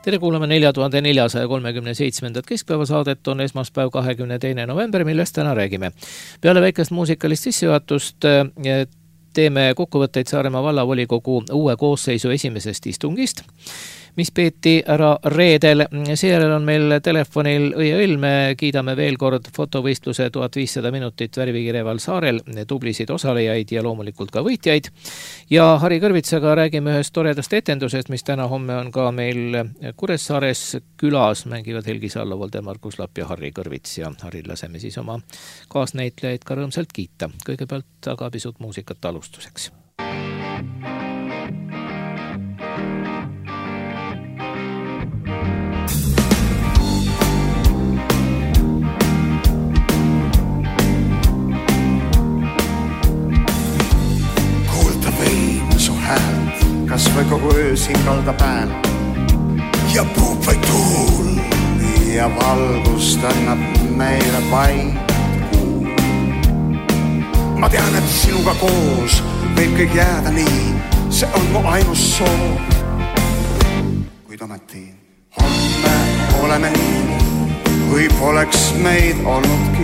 Tere kuulame 4437. keskpäevasaadet on esmaspäev 22. november, millest täna räägime. Peale väikest muusikalist sissejuhatust teeme kokkuvõtteid Saaremaa vallavolikogu uue koosseisu esimesest istungist, mis peeti ära reedel. Seejärel on meil telefonil Õie Õll, me kiidame veel kord fotovõistluse 1500 minutit värvikireval saarel, tublisid osalejaid ja loomulikult ka võitjaid. Ja Harri Kõrvitsaga räägime ühest toredast etendusest, mis täna homme on ka meil Kuressaares külas. Mängivad Helgi Sallovold, Markus Lapp ja Harri Kõrvits ja Harri laseme siis oma kaasnäitlejaid ka rõõmsalt kiita. Kõigepealt aga pisut muusikat alustuseks. Kas või kogu öö siin kalda pääl ja puhub vaid tuul ja valgust annab meile vaid kuu. Ma tean, et sinuga koos võib kõik jääda nii, see on mu ainus soov. Kuid ometi homme oleme nii, kui poleks meid olnudki.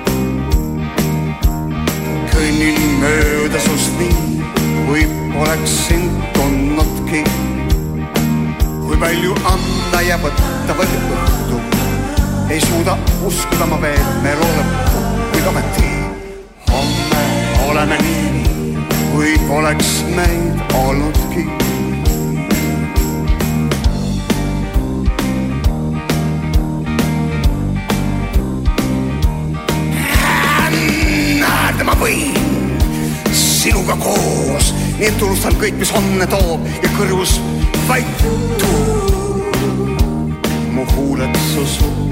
Kõnnin mööda sust nii, kui poleks sind tundnudki. Kui palju anda ja võtta või õhtu, ei suuda uskuda ma veel melu lõppu. Kuid ometi homme oleme nii, kui poleks meid olnudki. Näed, ma võin sinuga koos, nii et tunnustan kõik, mis homne toob ja kõrvus vaid tuul. Mu huuled su suu.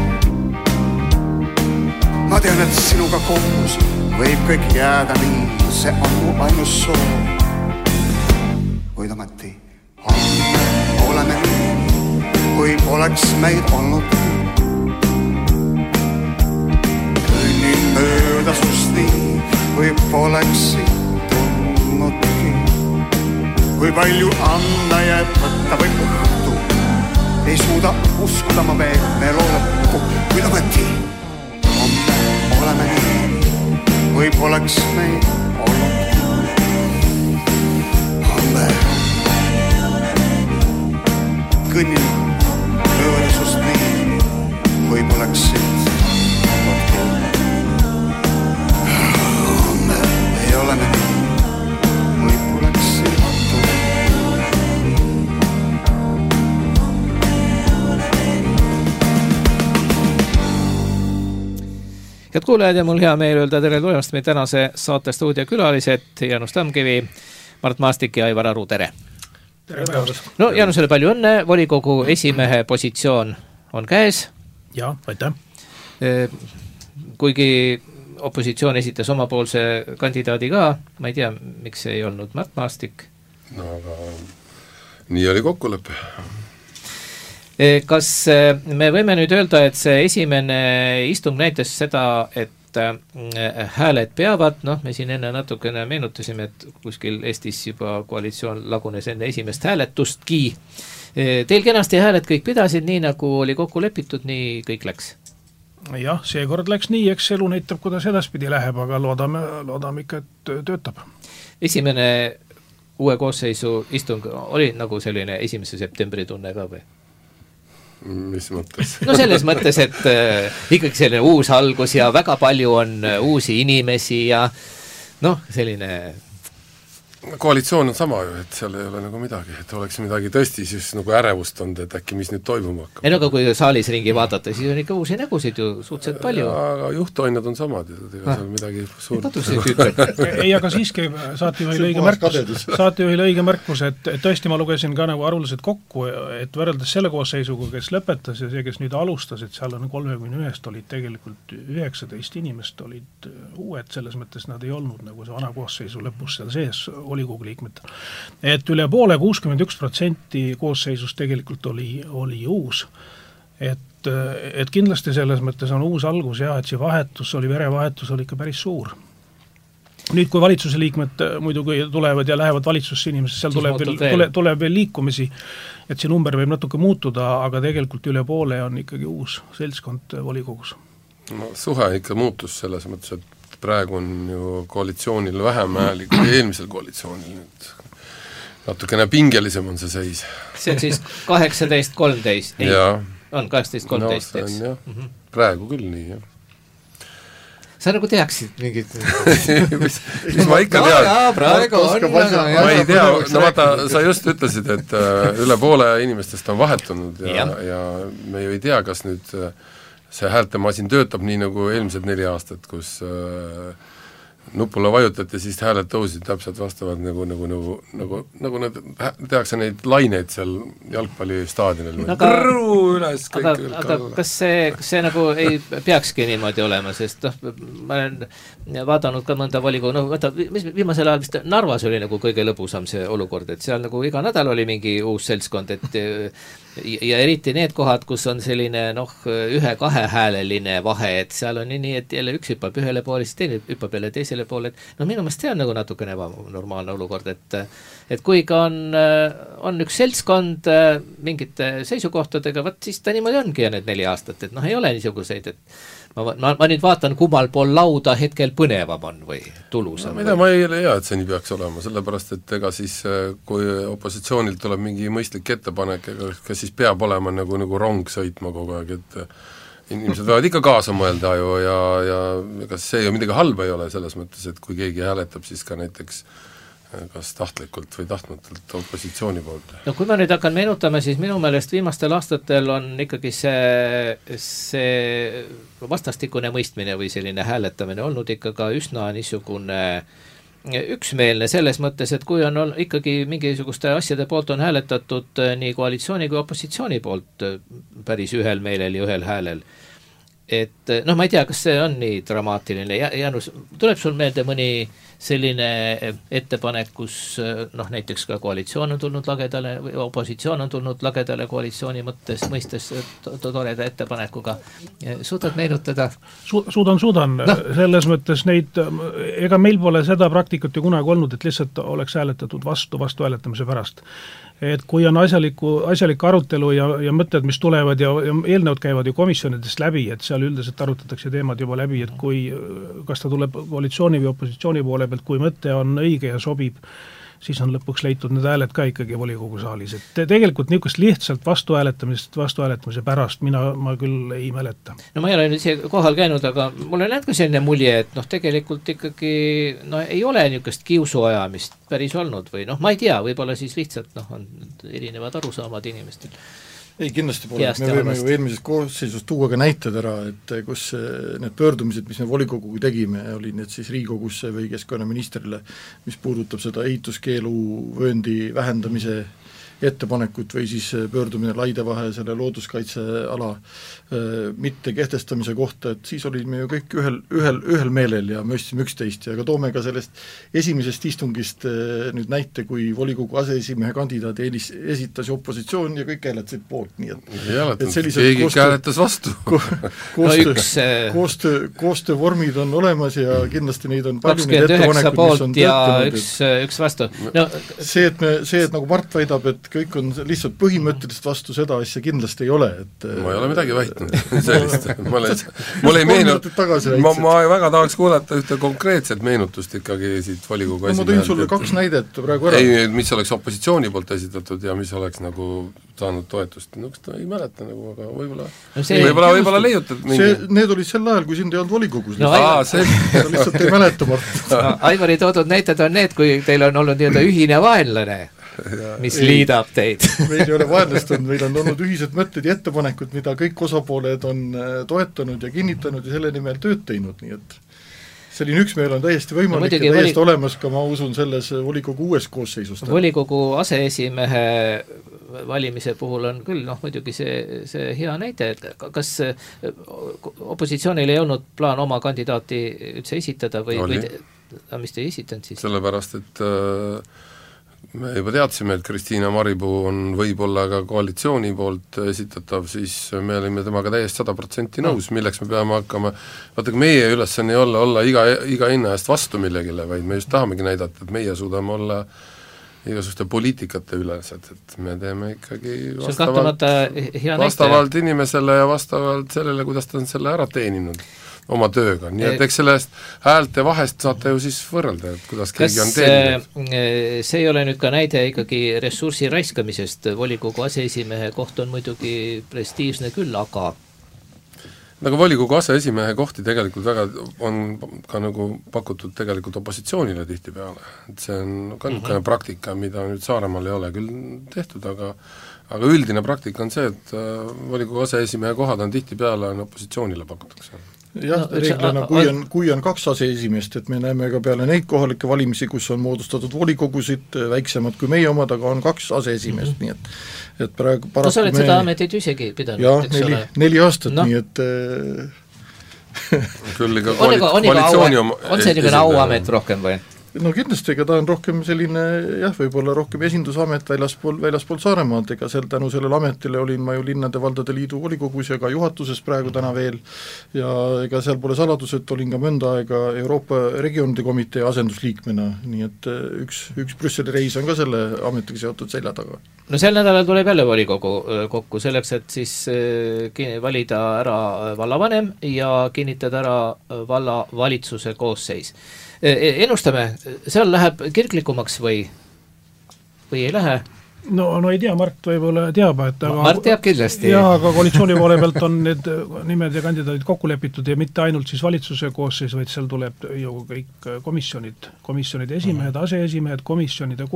Ma tean, et sinuga koos võib kõik jääda nii, see on mu ainus soov. Kuid ometi homme oleme nii, kui poleks meid olnud. Kõnnin mööda sust nii, kui poleksid tundnudki. Kui palju anda ja võtta või õhtu, ei suuda uskuda ma veel melu lõppu. Kuid ometi homme oleme nii, kui poleks meid olnud. Homme kõnnin mööda sust nii, kui poleksid oleme nii, kui poleks sõitu. Head kuulajad, ja mul hea meel öelda tere tulemast meie tänase saate stuudiokülalised Jaanus Tamkivi, Mart Maastik ja Aivar Aru, tere! Tere päevast! No Jaanusele palju õnne, volikogu esimehe positsioon on käes. Ja, aitäh! Kuigi opositsioon esitas omapoolse kandidaadi ka, ma ei tea, miks see ei olnud Mart Maastik. No aga nii oli kokkulepe. Kas me võime nüüd öelda, et see esimene istung näitas seda, et hääled peavad, me siin enne natukene meenutasime, et kuskil Eestis juba koalitsioon lagunes enne esimest hääletustki. Teil kenasti hääled kõik pidasid, nii nagu oli kokku lepitud, nii kõik läks. Jah, seekord läks nii, eks elu näitab, kuidas edaspidi läheb, aga loodame ikka, et töötab. Esimene uue koosseisu istung oli nagu selline 1. septembri tunne ka või? Mis mõttes? No selles mõttes, et ikkagi selline uus algus ja väga palju on uusi inimesi ja selline... Koalitsioon on sama ju, et seal ei ole nagu midagi, et oleks midagi tõesti siis nagu ärevust olnud, et äkki mis nüüd toimuma hakkab. Ei aga kui saalis ringi vaadata, siis on ikka uusi nägusid ju suhteliselt palju. Aga juhtoinad on samad, ega seal midagi suurt. Ei, aga siiski saatejuhil õige märkus, et tõesti ma lugesin ka nagu arvuliselt kokku, et võrreldes selle koosseisuga, kes lõpetas ja see, kes nüüd alustas, et seal on 31 olid tegelikult 19 inimest olid uued, selles mõttes nad ei olnud nagu see vana koosseisu lõpus seal sees volikogu liikmed. Et üle poole 61% koosseisust tegelikult oli uus. Et kindlasti selles mõttes on uus algus ja et see vahetus oli, verevahetus oli ikka päris suur. nüüd, kui valitsuse liikmed muidugi tulevad ja lähevad valitsusse inimesed, seal tuleb veel liikumisi, et see number võib natuke muutuda, aga tegelikult üle poole on ikkagi uus seltskond volikogus. No, suhe ikka muutus selles mõttes, et praegu on ju koalitsioonil vähem hääli kui eelmisel koalitsioonil. Nüüd natukene pingelisem on see seis. See on siis 18-13. Jaa. On 18-13, eks? No, praegu küll nii, jah. Sa nagu teaksid mingid mis ma ikka tean? Praegu on. Ma ei tea, no vaata, sa just ütlesid, et üle poole inimestest on vahetunud ja me ju ei tea, kas nüüd see häältemasin töötab nii nagu eelmised 4 aastat, kus nupule vajutati, siis hääled tõusid täpselt vastavalt nagu need, tehakse neid laineid seal jalgpallistaadionil. Aga kas see nagu ei peakski niimoodi olema, sest ma olen vaadanud ka mõnda volikogu, viimasel ajal vist Narvas oli nagu kõige lõbusam see olukord, et seal nagu iga nädal oli mingi uus seltskond, et ja eriti need kohad, kus on selline 1-2 hääleline vahe, et seal on nii, et jälle üks hüppab ühele poole, siis teine hüppab jälle teisele poole, et minu meelest see on nagu natukene ebanormaalne olukord, et kui ka on üks seltskond mingite seisukohtadega, siis ta niimoodi ongi ja need 4 aastat, et ei ole niisuguseid, et ma nüüd vaatan, kummal pool lauda hetkel põnevam on või tulusam. Ma ei leia, et see nii peaks olema, sellepärast, et ega siis, kui opositsioonilt tuleb mingi mõistlik ettepanek, ega siis peab olema nagu rong sõitma kogu aeg, et inimesed võivad ikka kaasa mõelda ju ja ega see ju midagi halba ei ole selles mõttes, et kui keegi hääletab siis ka näiteks kas tahtlikult või tahtmatult opositsiooni poolt. No kui ma nüüd hakkan meenutama, siis minu meelest viimastel aastatel on ikkagi see vastastikune mõistmine või selline hääletamine olnud ikka ka üsna niisugune üksmeelne selles mõttes, et kui on ikkagi mingisuguste asjade poolt on hääletatud nii koalitsiooni kui opositsiooni poolt päris ühel meelel ja ühel häälel, et ma ei tea, kas see on nii dramaatiline. Jaanus, tuleb sul meelde mõni selline ettepanek, kus näiteks ka koalitsioon on tulnud lagedale või opositsioon on tulnud lagedale koalitsiooni mõistes toreda ettepanekuga. Suudad meenutada? Suudan. Selles mõttes neid, ega meil pole seda praktikat ju kunagi olnud, et lihtsalt oleks hääletatud vastu hääletamise pärast. Et kui on asjalik arutelu ja mõtted, mis tulevad ja eelnõud käivad ju komisjonidest läbi, et seal üldiselt arutatakse teemad juba läbi, et kas ta tuleb koalitsiooni või opositsiooni poole pealt, kui mõte on õige ja sobib, siis on lõpuks leitud need hääled ka ikkagi volikogu saalis. Et tegelikult niisugust lihtsalt vastuhääletamise pärast ma küll ei mäleta. No ma ei ole nüüd siia kohal käinud, aga mul on näed ka selline mulje, et tegelikult ikkagi ei ole niisugust kiusuajamist päris olnud või ma ei tea, võib-olla siis lihtsalt on erinevad arusaamad inimestel. Ei, kindlasti pole, me võime ju eelmises koosseisus tuua ka näited ära, et kus need pöördumised, mis me volikoguga tegime, oli need siis Riigikogusse või keskkonnaministrile, mis puudutab seda ehituskeelu vööndi vähendamise ettepanekut või siis pöördumine Laidevahe selle looduskaitseala mitte kehtestamise kohta, et siis olime ju kõik ühel meelel ja mõistsime üksteist ja ka toome ka sellest esimesest istungist nüüd näite, kui volikogu aseesimehe kandidaat esitas opositsioon ja kõik hääletasid poolt, nii et keegi hääletas vastu. Koostöövormid on olemas ja kindlasti neid on palju neid ettepanekud, mis on töötanud. Üks vastu. See, et nagu Mart väidab, et kõik on lihtsalt põhimõtteliselt vastu, seda asja kindlasti ei ole. Ma ei ole midagi väitnud sellist. Mul ei meenut, ma väga tahaks kuulata ühte konkreetset meenutust ikkagi siit volikogu esimehelt. Ma tõin sulle 2 näidet praegu ära. Ei, mis oleks opositsiooni poolt esitatud ja mis oleks nagu saanud toetust. Ei mäleta nagu, aga võib-olla leiutad mingi. Need olid sel ajal, kui sind ei olnud volikogus. Sa lihtsalt ei mäleta, Mart. Aivari toodud näited on need, kui teil on olnud ühine vaenlane, mis liidab teid. Meil ei ole vaenlastanud, meil on olnud ühised mõtted ja ettepanekud, mida kõik osapooled on toetanud ja kinnitanud ja selle nimel tööd teinud, nii et selline üksmeel on täiesti võimalik ja täiesti olemas ka, ma usun, selles volikogu uues koosseisust. Volikogu aseesimehe valimise puhul on küll muidugi see hea näide, et kas opositsioonil ei olnud plaan oma kandidaati üldse esitada või mis te ei esitanud siis? Sellepärast, et me juba teadsime, et Kristiina Maripuu on võib-olla ka koalitsiooni poolt esitatav, siis me olime temaga täiesti 100% nõus, milleks me peame hakkama, vaata, meie ülesanne ei olla iga hinna eest vastu millegile, vaid me just tahamegi näidata, et meie suudame olla igasuguste poliitikate ülesed, et me teeme ikkagi vastavalt inimesele ja vastavalt sellele, kuidas ta on selle ära teeninud oma tööga, nii et eks sellest häälte vahest saate ju siis võrrelda, et kuidas keegi on teeninud. See ei ole nüüd ka näide ikkagi ressursi raiskamisest, volikogu aseesimehe koht on muidugi prestiižne küll, aga nagu volikogu aseesimehe kohti tegelikult väga on ka nagu pakutud tegelikult opositsioonile tihtipeale, et see on ka niisugune praktika, mida nüüd Saaremaal ei ole küll tehtud, aga üldine praktika on see, et volikogu aseesimehe kohad on tihtipeale opositsioonile pakutakse. Jah, reeglina, kui on 2 aseesimeest, et me näeme ka peale neid kohalikke valimisi, kus on moodustatud volikogusid, väiksemad kui meie omad, aga on 2 aseesimeest, nii et praegu paraku sa oled seda ametit isegi pidanud, eks ole? 4 aastat, nii et küll ikka koalitsiooni on see niisugune auamet rohkem või? No kindlasti, ega ta on rohkem selline võib-olla rohkem esindusamet väljaspool Saaremaad, ega tänu sellele ametile olin ma ju Linnade Valdade Liidu volikogus ja ka juhatuses praegu täna veel ja ega seal pole saladus, et olin ka mõnda aega Euroopa regioonide komitee asendusliikmena, nii et üks Brüsseli reis on ka selle ametiga seotud selja taga. No sel nädalal tuleb jälle volikogu kokku selleks, et siis valida ära vallavanem ja kinnitada ära valla valitsuse koosseis. Ennustame, seal läheb kirglikumaks või ei lähe? No ei tea, Mart võib-olla teab, et Mart teab kindlasti. Jah, aga koalitsiooni poole pealt on need nimed ja kandidaadid kokku lepitud ja mitte ainult siis valitsuse koosseis, vaid seal tuleb ju kõik komisjonide esimehed, aseesimehed, komisjonide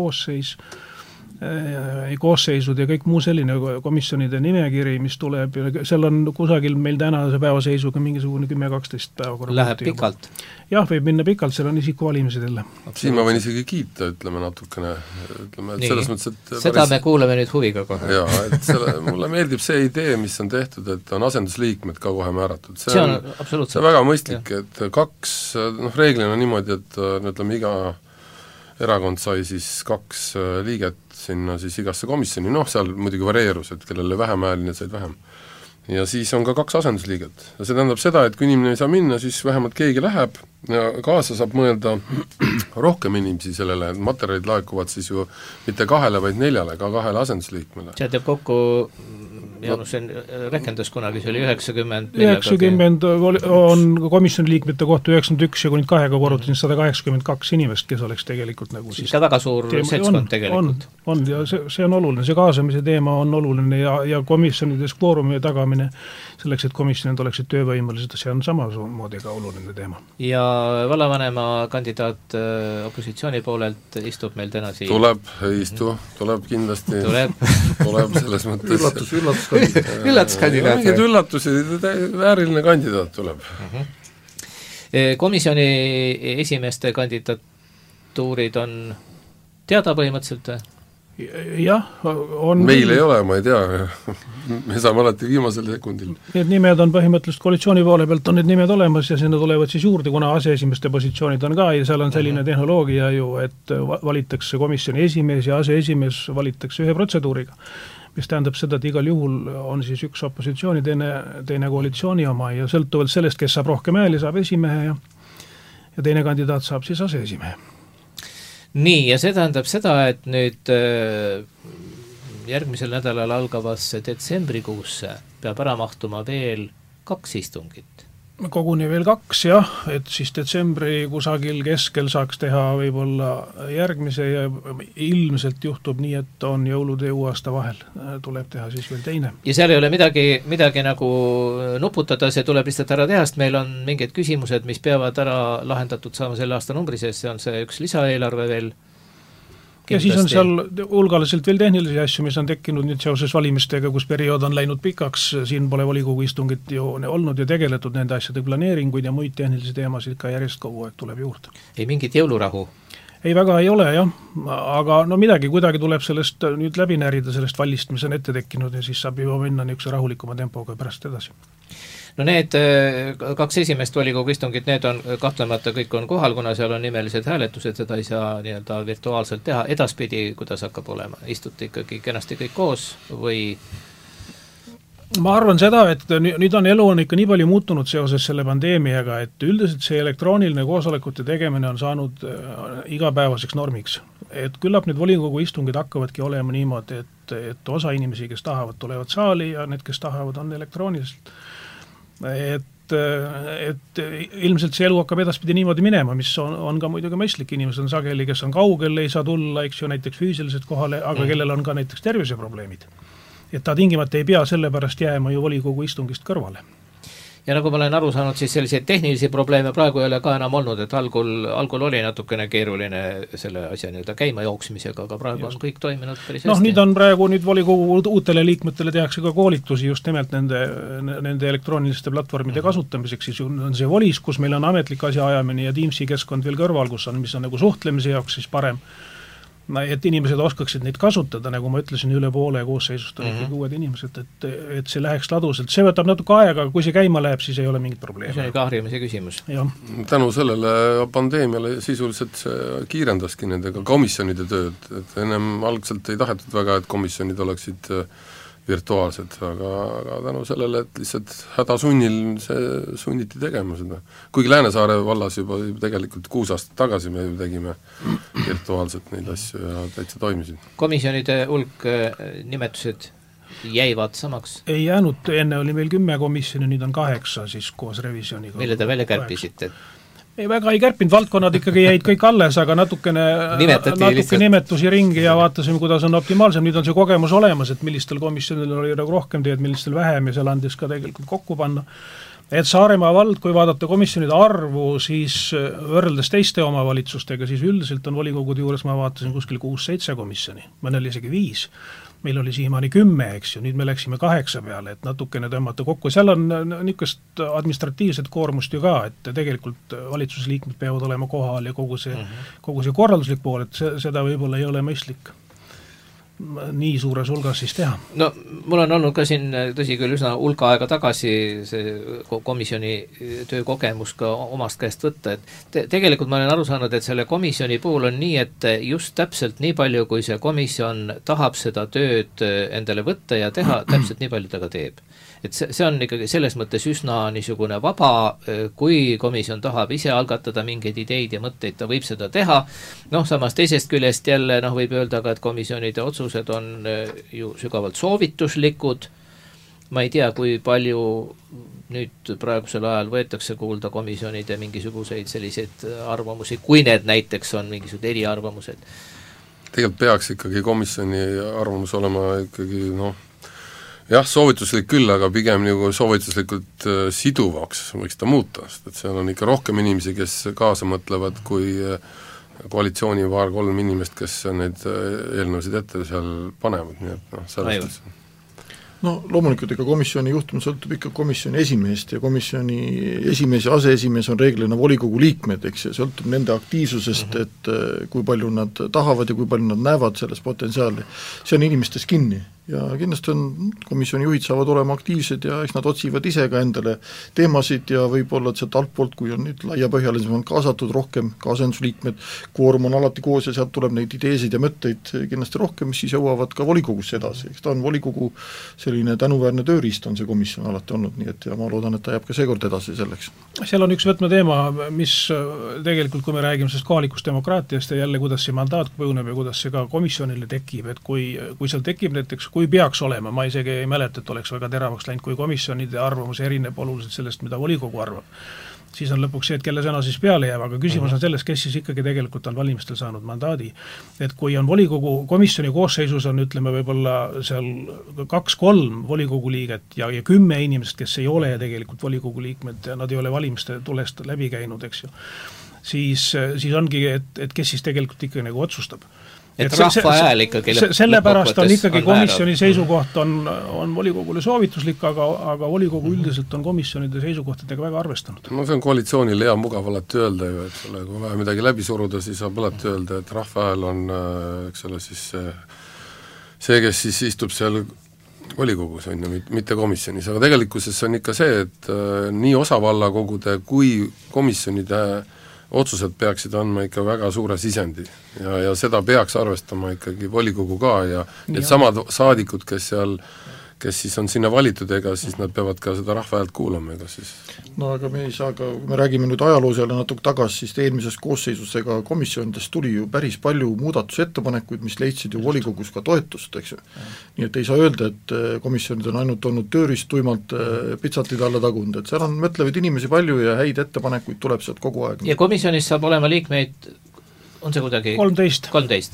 koosseisud ja kõik muu selline komisjonide nimekiri, mis tuleb, seal on kusagil meil tänase päevaseisuga mingisugune 10-12 päevakorra. Läheb pikalt? Jah, võib minna pikalt, seal on isikuvalimised jälle. Siin ma võin isegi kiita, ütleme natukene, et selles mõttes, et seda me kuuleme nüüd huviga kohe. Jaa, et mulle meeldib see idee, mis on tehtud, et on asendusliikmed ka kohe määratud. See on absoluutselt. See on väga mõistlik, et 2, reeglina niimoodi, et ütleme iga erakond sai siis 2 liiget sinna siis igasse komisjoni, seal muidugi varieerus, et kellele vähem hääli, need said vähem. Ja siis on ka 2 asendusliiget. Ja see tähendab seda, et kui inimene ei saa minna, siis vähemalt keegi läheb ja kaasa saab mõelda rohkem inimesi sellele, et materjalid laekuvad siis ju mitte 2, vaid 4, ka 2 asendusliikmele. See teeb kokku Jaanus rekendas kunagi, see oli 90 on komisjoni liikmete kohta 91 ja kui nüüd 2-ga korrutasin 182 inimest, kes oleks tegelikult nagu siis ka väga suur seltskond tegelikult. On ja see on oluline, see kaasamise teema on oluline ja komisjonides kvoorumi tagamine selleks, et komisjonid oleksid töövõimelised, see on samamoodi ka oluline teema. Ja vallavanema kandidaat opositsiooni poolelt istub meil täna siin? Tuleb kindlasti. Tuleb selles mõttes üllatuskandidaat. Mingid üllatusi, vääriline kandidaat tuleb. Komisjoni esimeeste kandidatuurid on teada põhimõtteliselt või? Jah, on meil ei ole, ma ei tea, me saame alati viimasel sekundil. Need nimed on põhimõtteliselt koalitsiooni poole pealt on need nimed olemas ja sinna tulevad siis juurde, kuna aseesimeste positsioonid on ka ja seal on selline tehnoloogia ju, et valitakse komisjoni esimees ja aseesimees valitakse ühe protseduuriga, mis tähendab seda, et igal juhul on siis üks opositsiooni, teine koalitsiooni oma ja sõltuvalt sellest, kes saab rohkem hääli, saab esimehe ja teine kandidaat saab siis aseesimehe. Nii, ja see tähendab seda, et nüüd järgmisel nädalal algavasse detsembrikuusse peab ära mahtuma veel 2 istungit. Koguni veel 2, jah, et siis detsembri kusagil keskel saaks teha võib-olla järgmise ja ilmselt juhtub nii, et on jõulude ja uuaasta vahel, tuleb teha siis veel teine. Ja seal ei ole midagi nagu nuputada, see tuleb lihtsalt ära teha, sest meil on mingid küsimused, mis peavad ära lahendatud saama selle aasta numbri sees, see on see üks lisaeelarve veel. Ja siis on seal hulgaliselt veel tehnilisi asju, mis on tekkinud nüüd seoses valimistega, kus periood on läinud pikaks, siin pole volikogu istungit ju olnud ja tegeletud nende asjade planeeringuid ja muid tehnilisi teemasid ka järjest kogu aeg tuleb juurde. Ei mingit jõulurahu? Ei, väga ei ole, jah, aga midagi kuidagi tuleb sellest nüüd läbi närida, sellest vallist, mis on ette tekkinud ja siis saab juba minna niisuguse rahulikuma tempoga pärast edasi. no need 2 esimest volikogu istungit, need on kahtlemata, kõik on kohal, kuna seal on nimelised hääletused, seda ei saa nii-öelda virtuaalselt teha, edaspidi kuidas hakkab olema, istute ikkagi kenasti kõik koos või? Ma arvan seda, et nüüd on elu on ikka nii palju muutunud seoses selle pandeemiaga, et üldiselt see elektrooniline koosolekute tegemine on saanud igapäevaseks normiks. Et küllap need volikogu istungid hakkavadki olema niimoodi, et osa inimesi, kes tahavad, tulevad saali ja need, kes tahavad, on elektrooniliselt. Et ilmselt see elu hakkab edaspidi niimoodi minema, mis on ka muidugi mõistlik, inimesed on sageli, kes on kaugel, ei saa tulla, eks ju, näiteks füüsiliselt kohale, aga kellel on ka näiteks terviseprobleemid. Et ta tingimata ei pea selle pärast jääma ju volikogu istungist kõrvale. Ja nagu ma olen aru saanud, siis selliseid tehnilisi probleeme praegu ei ole ka enam olnud, et algul oli natukene keeruline selle asja nii-öelda käima jooksmisega, aga praegu on kõik toiminud päris hästi. Nüüd on praegu volikogu uutele liikmetele tehakse ka koolitusi just nimelt nende elektrooniliste platvormide kasutamiseks, siis on see Volis, kus meil on ametlik asjaajamine ja Teamsi keskkond veel kõrval, mis on nagu suhtlemise jaoks siis parem. Et inimesed oskaksid neid kasutada, nagu ma ütlesin, üle poole koosseisust on ikkagi uued inimesed, et see läheks laduselt. See võtab natuke aega, aga kui see käima läheb, siis ei ole mingit probleemi. See on ka harjumise küsimus. Ja. Tänu sellele pandeemiale sisuliselt kiirendaski nendega komisjonide tööd, et ennem algselt ei tahetud väga, et komisjonid oleksid virtuaalsed, aga tänu sellele, et lihtsalt hädasunnil see sunniti tegema seda. Kuigi Läänesaare vallas juba tegelikult 6 aastat tagasi me tegime virtuaalselt neid asju ja täitsa toimisid. Komisjonide hulk nimetused jäivad samaks? Ei jäänud, enne oli meil 10 komisjoni, nüüd on 8 siis koos revisjoniga. Mille te välja kärpisite? Ei, väga ei kärpinud, valdkonnad ikkagi jäid kõik alles, aga natuke nimetusi ringi ja vaatasime, kuidas on optimaalsem. Nüüd on see kogemus olemas, et millistel komisjonil oli rohkem teed, millistel vähem ja seal andis ka tegelikult kokku panna. Et Saaremaa vald, kui vaadata komisjonide arvu, siis võrreldes teiste omavalitsustega, siis üldiselt on volikogude juures, ma vaatasin kuskil 6-7 komisjoni, mõnel isegi 5. Meil oli siiamaani 10, eks ju, nüüd me läksime 8 peale, et natukene tõmmata kokku. Seal on niisugust administratiivset koormust ju ka, et tegelikult valitsusliikmed peavad olema kohal ja kogu see korralduslik pool, et seda võib-olla ei ole mõistlik nii suures hulgas siis teha. No mul on olnud ka siin, tõsi küll, üsna hulka aega tagasi see komisjoni töökogemus ka omast käest võtta, et tegelikult ma olen aru saanud, et selle komisjoni puhul on nii, et just täpselt nii palju, kui see komisjon tahab seda tööd endale võtta ja teha, täpselt nii palju ta ka teeb. Et see on ikkagi selles mõttes üsna niisugune vaba, kui komisjon tahab ise algatada mingeid ideid ja mõtteid, ta võib seda teha. Samas teisest küljest jälle võib öelda ka, et komisjonide otsused on ju sügavalt soovituslikud. Ma ei tea, kui palju nüüd praegusel ajal võetakse kuulda komisjonide mingisuguseid selliseid arvamusi, kui need näiteks on mingisugused eriarvamused. Tegelikult peaks ikkagi komisjoni arvamus olema ikkagi jah, soovituslik küll, aga pigem nagu soovituslikult siduvaks võiks ta muuta, sest et seal on ikka rohkem inimesi, kes kaasa mõtlevad, kui koalitsiooni 2-3 inimest, kes need eelnõusid ette seal panevad, nii et sellest. Loomulikult ega komisjoni juhtum sõltub ikka komisjoni esimehest ja komisjoni esimees ja aseesimees on reeglina volikogu liikmed, eks see sõltub nende aktiivsusest, et kui palju nad tahavad ja kui palju nad näevad selles potentsiaali. See on inimestes kinni ja kindlasti komisjoni juhid saavad olema aktiivsed ja eks nad otsivad ise ka endale teemasid ja võib-olla sealt altpoolt, kui on nüüd laiapõhjalisem on kaasatud rohkem kaasendusliikmed, koorum on alati koos ja sealt tuleb neid ideesid ja mõtteid kindlasti rohkem, mis siis jõuavad ka volikogusse edasi, eks ta on volikogu selline tänuväärne tööriist on see komisjon alati olnud, nii et ja ma loodan, et ta jääb ka seekord edasi selleks. Seal on üks võtmeteema, mis tegelikult, kui me räägime sellest kohalikust demokraatiast ja jälle, kuidas see mandaat kujuneb ja kuidas see ka komisjonile tekib, et kui seal tekib näiteks, kui peaks olema, ma isegi ei mäleta, et oleks väga teravaks läinud, kui komisjonide arvamus erineb oluliselt sellest, mida volikogu arvab. Siis on lõpuks see, et kelle sõna siis peale jääb, aga küsimus on selles, kes siis ikkagi tegelikult on valimistel saanud mandaadi. Et kui on volikogu komisjoni koosseisus on, ütleme, võib-olla seal 2-3 volikogu liiget ja 10 inimest, kes ei ole tegelikult volikogu liikmed ja nad ei ole valimiste tulest läbi käinud, eks ju, siis ongi, et kes siis tegelikult ikkagi nagu otsustab. Et rahva hääl ikkagi sellepärast on ikkagi komisjoni seisukoht on volikogule soovituslik, aga volikogu üldiselt on komisjonide seisukohtadega väga arvestanud. See on koalitsioonil hea mugav alati öelda ju, et kui vaja midagi läbi suruda, siis saab alati öelda, et rahva hääl on, eks ole, siis see, kes siis istub seal volikogus on ju, mitte komisjonis, aga tegelikkuses on ikka see, et nii osavallakogude kui komisjonide otsused peaksid andma ikka väga suure sisendi ja seda peaks arvestama ikkagi volikogu ka ja need samad saadikud, kes siis on sinna valitud, ega siis nad peavad ka seda rahva häält kuulama, ega siis no aga me ei saa ka, kui me räägime nüüd ajaloos jälle natuke tagasi, siis eelmises koosseisus ega komisjonidest tuli ju päris palju muudatusettepanekuid, mis leidsid ju volikogus ka toetust, eks ju. Nii et ei saa öelda, et komisjonid on ainult olnud tööriist tuimalt pitsatid alla tagunud, et seal on mõtlevaid inimesi palju ja häid ettepanekuid tuleb sealt kogu aeg. Ja komisjonis saab olema liikmeid on see kuidagi 13,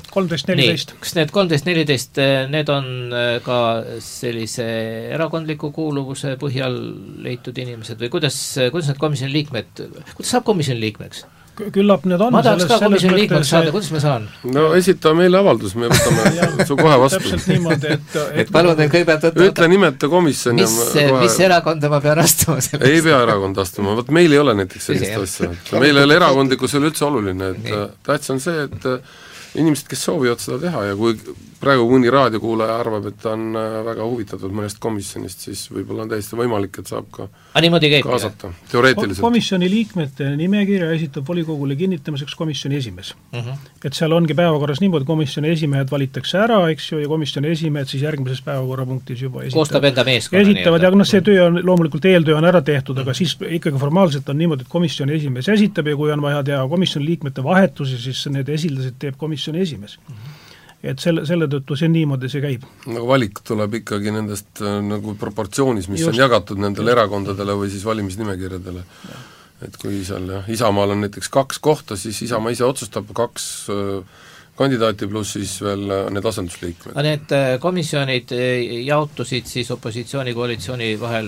14. Kas need 13-14, need on ka sellise erakondliku kuuluvuse põhjal leitud inimesed või kuidas need komisjoni liikmed, kuidas saab komisjoni liikmeks? Küllap need on. Ma tahaks ka komisjoni liikmeks saada, kuidas ma saan? No esita meile avaldus, me võtame su kohe vastu. Täpselt niimoodi, et palun teil kõigepealt ütle nimeta komisjoni. Mis erakonda ma pean astuma? Ei pea erakonda astuma, võt meil ei ole näiteks sellist asja. Meil ei ole erakondlikkus üldse oluline, et tähtis on see, et inimesed, kes soovivad seda teha ja kui praegu mõni raadiokuulaja arvab, et ta on väga huvitatud mõnest komisjonist, siis võib-olla on täiesti võimalik, et saab ka kaasata, teoreetiliselt. Komisjoni liikmete nimekirja esitab volikogule kinnitamiseks komisjoni esimees. Et seal ongi päevakorras niimoodi, komisjoni esimehed valitakse ära, eks ju, ja komisjoni esimehed siis järgmises päevakorrapunktis juba koostab enda meeskonna. Esitavad, ja see töö on, loomulikult eeltöö on ära tehtud, aga siis ikkagi formaalselt on niimoodi, et komisjoni esimees esitab ja kui on vaja teha komisjoni liikmete vahetusi, siis need esildased teeb komisjoni esimees. Et selle tõttu see niimoodi see käib. Nagu valik tuleb ikkagi nendest nagu proportsioonis, mis on jagatud nendele erakondadele või siis valimisnimekirjadele. Et kui seal Isamaal on näiteks 2 kohta, siis Isamaa ise otsustab 2 kandidaati pluss siis veel need asendusliikmed. Need komisjonid jaotusid siis opositsiooni-koalitsiooni vahel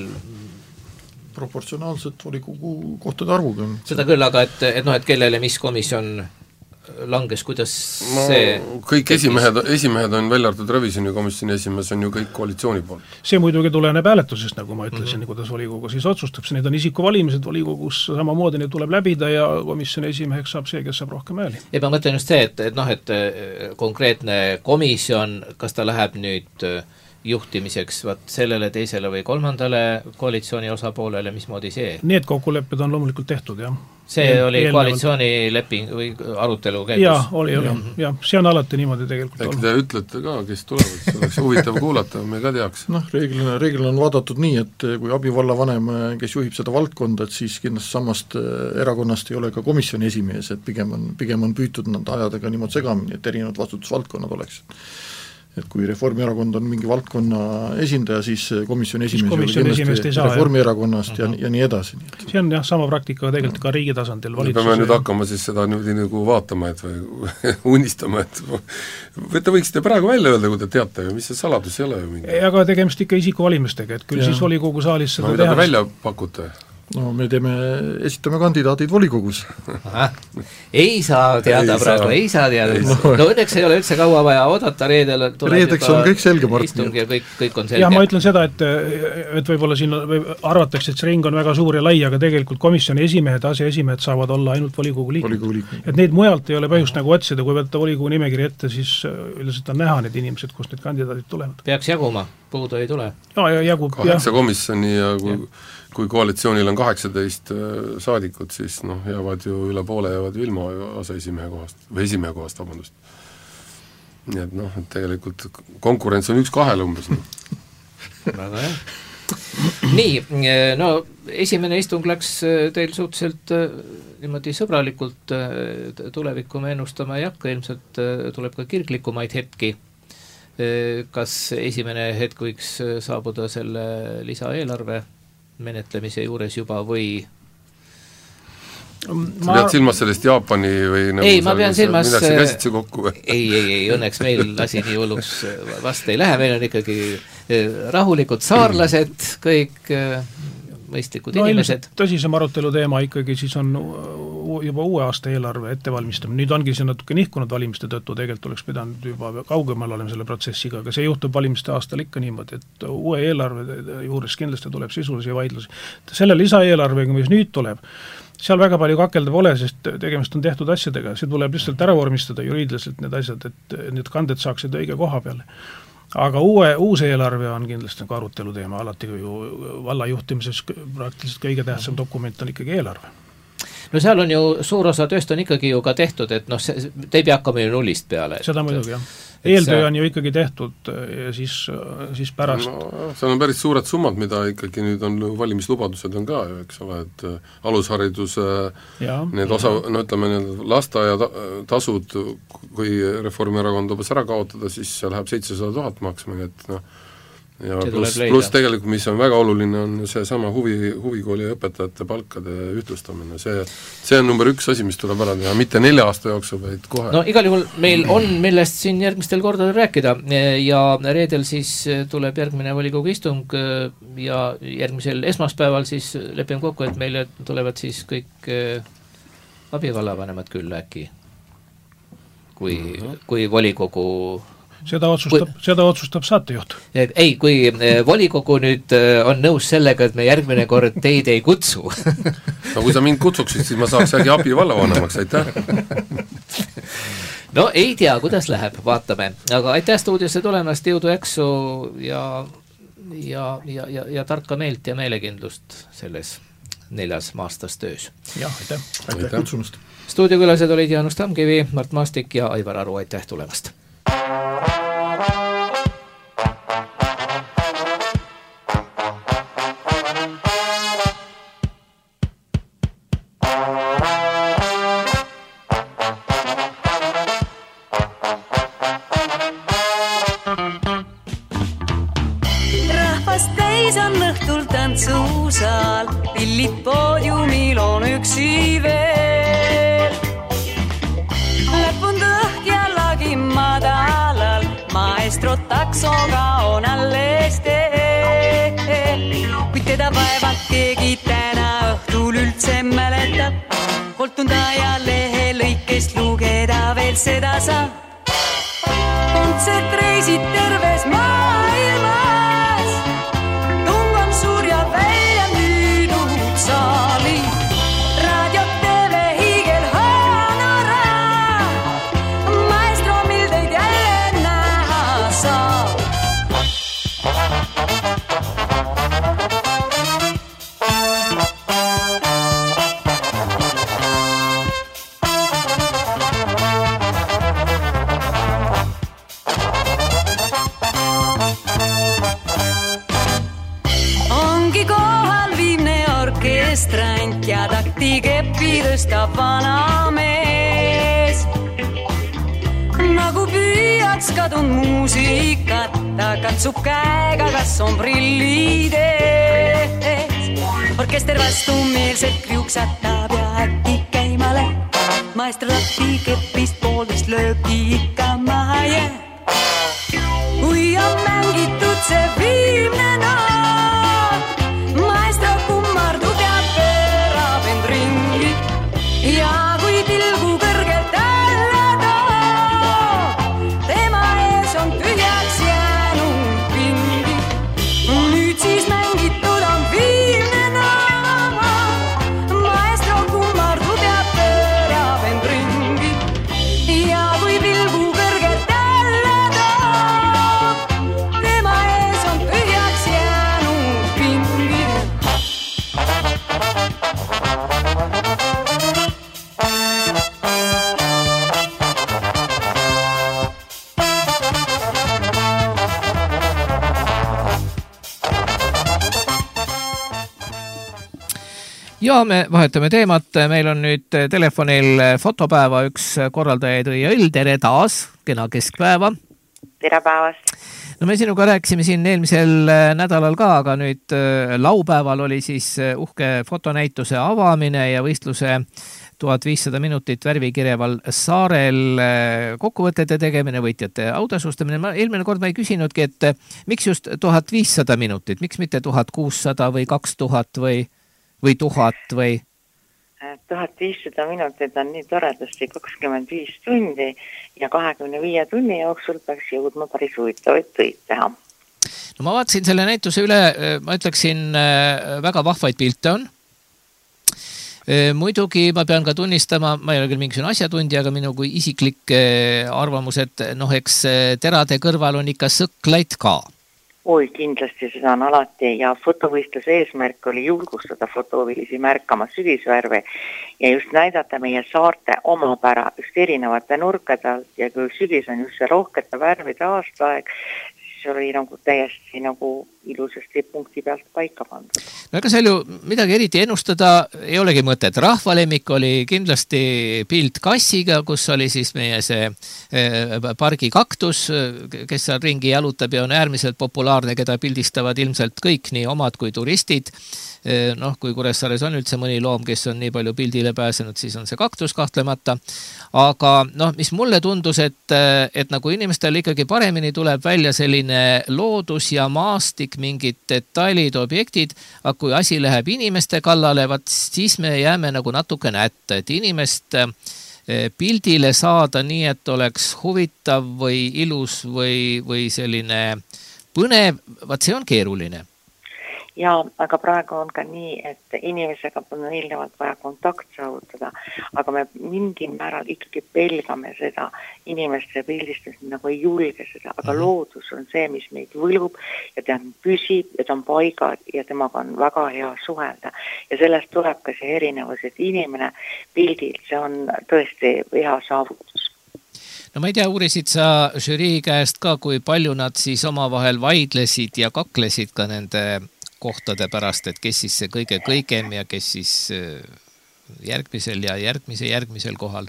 proportsionaalselt volikogu kohtade arvuga. Seda küll, aga et kellele mis komisjon langes, kuidas see kõik esimehed on välja arvatud revisjonikomisjoni esimees on ju kõik koalitsiooni poolt. See muidugi tuleneb hääletusest, nagu ma ütlesin, kuidas volikogu siis otsustab, need on isikuvalimised volikogus, samamoodi need tuleb läbida ja komisjoni esimeheks saab see, kes saab rohkem hääli. Ja ma mõtlen just see, et konkreetne komisjon, kas ta läheb nüüd juhtimiseks sellele, teisele või kolmandale koalitsiooni osapoolele, mismoodi see? Need kokkulepped on loomulikult tehtud, jah. See oli koalitsioonileping või arutelu käigus? Jah, oli. See on alati niimoodi tegelikult olnud. Äkki te ütlete ka, kes tulevad, see oleks huvitav kuulata, me ka teaks. Reeglina on vaadatud nii, et kui abivallavanem, kes juhib seda valdkonda, et siis kindlasti samast erakonnast ei ole ka komisjoni esimees, et pigem on püütud nad ajadega niimoodi segamini, et erinevad vastutusvaldkonnad oleks. Et kui Reformierakond on mingi valdkonna esindaja, siis komisjoni esimees Reformierakonnast ja nii edasi. See on jah, sama praktika tegelikult ka riigi tasandil. Me peame nüüd hakkama siis seda nüüd nagu vaatama, et või unistama, et te võiksite praegu välja öelda, kui te teate, mis see saladus ei ole ju mingi. Aga tegemist ikka isikuvalimistega, et küll siis volikogu saalis seda teha. Mida te välja pakute? No me esitame kandidaadid volikogus. Ei saa teada praegu, ei saa teada. No õnneks ei ole üldse kaua vaja oodata, reedeks on kõik selge, istung ja kõik on selge. Ja ma ütlen seda, et võib-olla siin arvatakse, et see ring on väga suur ja lai, aga tegelikult komisjoni esimehed, aseesimehed saavad olla ainult volikogu liikmed. Et neid mujalt ei ole põhjust nagu otsida, kui võtta volikogu nimekiri ette, siis üldiselt on näha need inimesed, kust need kandidaadid tulevad. Peaks jaguma, puudu ei tule. Jagub, 8 komisjoni ja kui koalitsioonil on 18 saadikut, siis jäävad ju üle poole jäävad ju ilma aseesimehe kohast, või esimehe kohast, vabandust. Nii et et tegelikult konkurents on 1-2 umbes. Väga hea. Nii, esimene istung läks teil suhteliselt niimoodi sõbralikult, tulevikku me ennustama ei hakka, ilmselt tuleb ka kirglikumaid hetki. Kas esimene hetk võiks saabuda selle lisaeelarve menetlemise juures juba või sa pead silmas sellest Jaapani või ei, ma pean silmas käsitsi kokku või? Ei, õnneks meil asi nii hulluks vast ei lähe, meil on ikkagi rahulikud saarlased, kõik mõistlikud inimesed. Tõsisem arutelu teema ikkagi siis on juba uue aasta eelarve ettevalmistamine, nüüd ongi see natuke nihkunud valimiste tõttu, tegelikult oleks pidanud juba kaugemal olema selle protsessiga, aga see juhtub valimiste aastal ikka niimoodi, et uue eelarve juures kindlasti tuleb sisulisi vaidlusi. Selle lisaeelarvega, mis nüüd tuleb, seal väga palju kakelda pole, sest tegemist on tehtud asjadega, see tuleb lihtsalt ära vormistada juriidiliselt need asjad, et need kanded saaksid õige koha peale. aga uus eelarve on kindlasti nagu arutelu teema, alati ju valla juhtimises praktiliselt kõige tähtsam dokument on ikkagi eelarve. No seal on ju suur osa tööst on ikkagi ju ka tehtud, et noh, te ei pea hakkama ju nullist peale. Seda muidugi, jah. Eeltöö on ju ikkagi tehtud ja siis pärast. No, seal on päris suured summad, mida ikkagi nüüd on valimislubadused on ka ju, eks ole, et alushariduse need osa, no ütleme, lasteaia tasud, kui Reformierakond lubas ära kaotada, siis see läheb 700 000 maksma, et noh, ja pluss tegelikult, mis on väga oluline, on see sama huvikooli õpetajate palkade ühtlustamine. See on number 1 asi, mis tuleb ära teha, mitte 4 aasta jooksul, vaid kohe. No igal juhul meil on millest siin järgmistel kordadel rääkida ja reedel siis tuleb järgmine volikogu istung ja järgmisel esmaspäeval siis lepime kokku, et meile tulevad siis kõik abivallavanemad küll äkki, kui volikogu Seda otsustab saatejuht. Ei, kui volikogu nüüd on nõus sellega, et me järgmine kord teid ei kutsu. No kui sa mind kutsuksid, siis ma saaks äkki abi vallavanemaks, aitäh. No ei tea, kuidas läheb, vaatame. Aga aitäh stuudiosse tulemast, jõudu jaksu ja tarka meelt ja meelekindlust selles 4 aastas töös. Jah, aitäh kutsumast. Stuudiokülased olid Jaanus Tamkivi, Mart Maastik ja Aivar Aru, aitäh tulemast. Tantsusaal, pillid poodiumil on üksi veel. Läpund õhk ja lagi madalal, maestro taksoga on alles teel. Kuid teda päevad keegi täna õhtul üldse mäletab, koltund aja lehe lõikest lugeda veel seda saab. Kontsertreisid terves maailmas, tung on suur ja välja müüdud saali. Radio, TV, hiigel honoraa, maestro, mil teid jälle näha saab. Ja takti keppi tõstab vana mees. Nagu püüaks kadun muusikat, ta katsub käega, kas on prillid ees. Orkester vastumeelselt kriuksatab ja äkki käima läheb. Maestro takti keppist poolteist lööbki ikka maha jääb. Kui on mängitud see viimne noot, maestro kummardub ja pöörab end ringi. Ja kui pilgu kõrgelt alla toob, tema ees on tühjaks jäänud pingi. Nüüd siis mängitud on viimne noot, maestro kummardub ja pöörab end ringi. Ja kui pilgu kõrgelt alla toob, tema ees on tühjaks jäänud pingi. Ja me vahetame teemat, meil on nüüd telefonil fotopäeva üks korraldajaid Õie Õll, tere taas, kena keskpäeva. Tere päevast. No me sinuga rääkisime siin eelmisel nädalal ka, aga nüüd laupäeval oli siis uhke fotonäituse avamine ja võistluse 1500 minutit värvikireval saarel kokkuvõtete tegemine, võitjate autasustamine. Eelmine kord ma ei küsinudki, et miks just 1500 minutit, miks mitte 1600 või 2000 või 1000 või? 1500 minutit on nii toredasti 25 tundi ja 25 tunni jooksul peaks jõudma päris huvitavaid töid teha. No ma vaatasin selle näituse üle, ma ütleksin, väga vahvaid pilte on. Muidugi ma pean ka tunnistama, ma ei ole küll mingisugune asjatundi, aga minu kui isiklik arvamus, et eks terade kõrval on ikka sõklaid ka. Oi, kindlasti seda on alati ja fotovõistluse eesmärk oli julgustada fotovilisi märkama sügisvärve ja just näidata meie saarte omapära just erinevate nurkade alt ja kui sügis on just see rohkete värvide aastaaeg, siis oli nagu täiesti nagu ilusasti punkti pealt paika pandud. No ega seal ju midagi eriti ennustada ei olegi mõtet. Rahvalemmik oli kindlasti pilt kassiga, kus oli siis meie see pargi kaktus, kes seal ringi jalutab ja on äärmiselt populaarne, keda pildistavad ilmselt kõik, nii omad kui turistid. Kui Kuressaares on üldse mõni loom, kes on nii palju pildile pääsenud, siis on see kaktus kahtlemata. Aga mis mulle tundus, et nagu inimestel ikkagi paremini tuleb välja selline loodus ja maastik, mingid detailid, objektid, aga kui asi läheb inimeste kallale, siis me jääme nagu natuke nätta, et inimest pildile saada nii, et oleks huvitav või ilus või selline põnev, see on keeruline. Ja, aga praegu on ka nii, et inimesega on eelnevalt vaja kontakt saavutada, aga me mingil määral ikkagi pelgame seda inimeste pildistust, nagu ei julge seda, aga loodus on see, mis meid võlub ja ta püsib ja ta on paigad ja temaga on väga hea suhelda. Ja sellest tuleb ka see erinevus, et inimene pildil, see on tõesti hea saavutus. No ma ei tea, uurisid sa žürii käest ka, kui palju nad siis omavahel vaidlesid ja kaklesid ka nende kohtade pärast, et kes siis see kõige kõigem ja kes siis järgmisel ja järgmisel kohal?